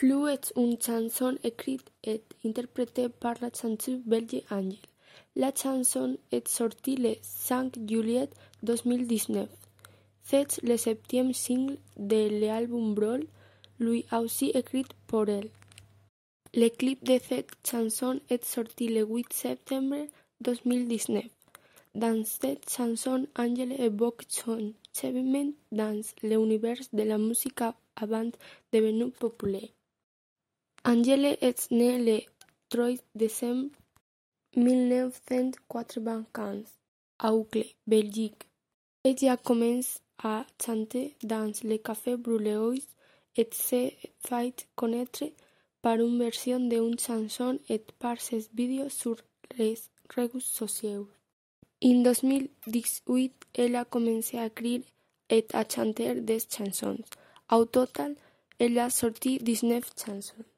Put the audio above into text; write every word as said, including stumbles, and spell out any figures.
Flou est une chanson écrite et interprétée par la chanteuse belge Angèle. La chanson est sortie le cinq juillet deux mille dix-neuf. C'est le septième single de l'album Brawl, lui aussi écrit pour elle. Le clip de cette chanson est sorti le huit septembre deux mille dix-neuf. Dans cette chanson, Angèle évoque son cheminement dans l'univers de la musique avant devenue populaire. Angèle est née le trois décembre mille neuf cent quatre-vingt-quinze à Uccle, Belgique. Ella commence à chanter dans les cafés bruxellois et s'est fait connaître par une version d'une chanson et par ses vidéos sur les réseaux sociaux. En deux mille dix-huit, elle a commencé à écrire et à chanter des chansons. Au total, elle a sorti dix-neuf chansons.